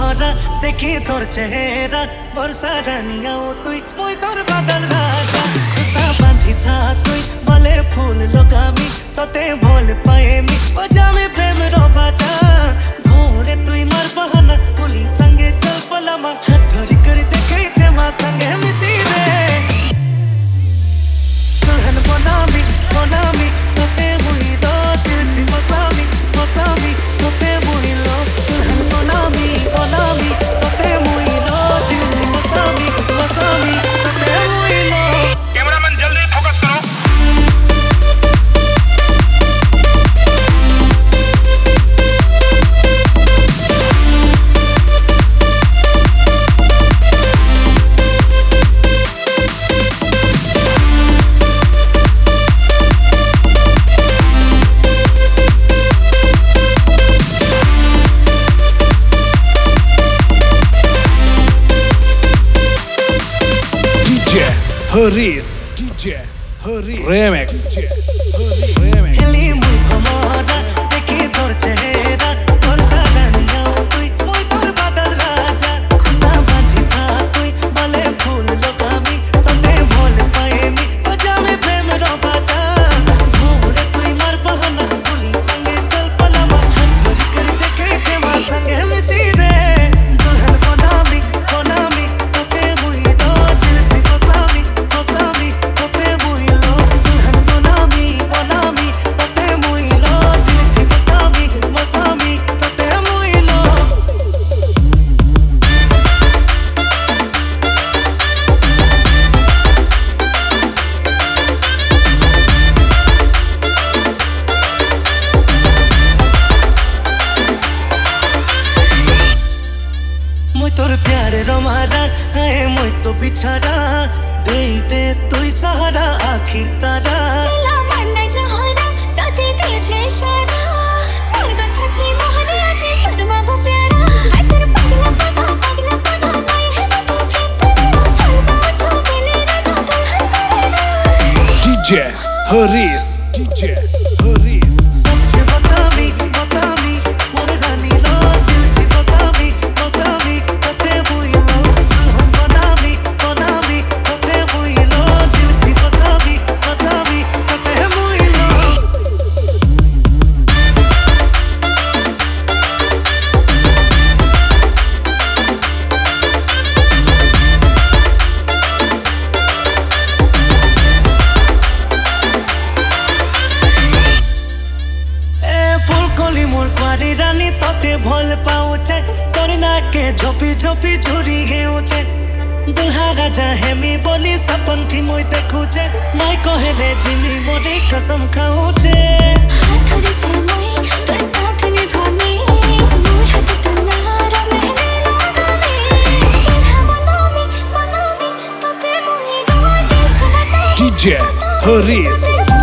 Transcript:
भरा देखी तोर चेहरा बरसा रानिया तुई मुई तोर बादल राजा खुशा बांधी था तुई बले फूल लगामी तोते भोल पाएमी बजामे प्रेम रो बाजा भोरे तुई मर बहाना पुलिस संगे चल पलामा हाथ धरी कर देखे थे मां संगे मिसी रे दुल्हन बनामी बनामी तोते मुई दो दिल थी मसामी मसामी तोते मुई लो दुल्हन बनामी बनामी तोते मुई लो दिल थी मसामी मसामी तोते मुई लो। कैमरामैन जल्दी फोकस करो। Haris DJ Haris Remix हेली मुई भमरा देखी तोर चेहरा बरसा रानिया तुई मुई तोर बादल राजा खुशा बांधी था तुई बले फूल लगामी तोते भोल पाएमी बजामे प्रेम रो बाजा भोरे तुई मर बहाना पुलिस संगे चल पलामा हाथ धरी कर देखे थे मां संगे मिसी रे दुल्हन बनामी बनामी तोते मुई दो दिल थी मसामी मसामी तोते मुई लो दुल्हन बनामी बनामी तोते मुई लो दिल थी मसामी मसामी तोते मुई लो। मुई तोर प्यार रमारा है मुई तो बिछारा दे दे तुई सहारा आखिर तारा दिला मन जहारा ताते तेजे इशारा मुर्गा थकी मोहनी आजी सरमा वो प्यारा हाय तेरे पगला पगा नहीं है वो प्रेम तेरा फलवा छोले ना जाता है DJ Haris DJ Haris सबके बतामी बतामी मोर रानी लो दिल थी मसामी मसामी तोते मुई लो दुल्हन बनामी बनामी तोते मुई लो दिल थी मसामी मसामी तोते मुई लो। फुलकोली मोर क्वारी रानी तोते भोल पाऊचे तोरना के झोपी झोपी झुरी हेउचे दुल्हा राजा हेमी बोली सपन थी मोई देखुचे माई कहेले जिनी मोरी कसम खाऊचे हाथ धरे छे मोई तोर साथ निभाने मोर हाथ तन्हारा महने लगाने दिल बनामी बनामी तोते मुई दो दिल थी मसामी DJ Haris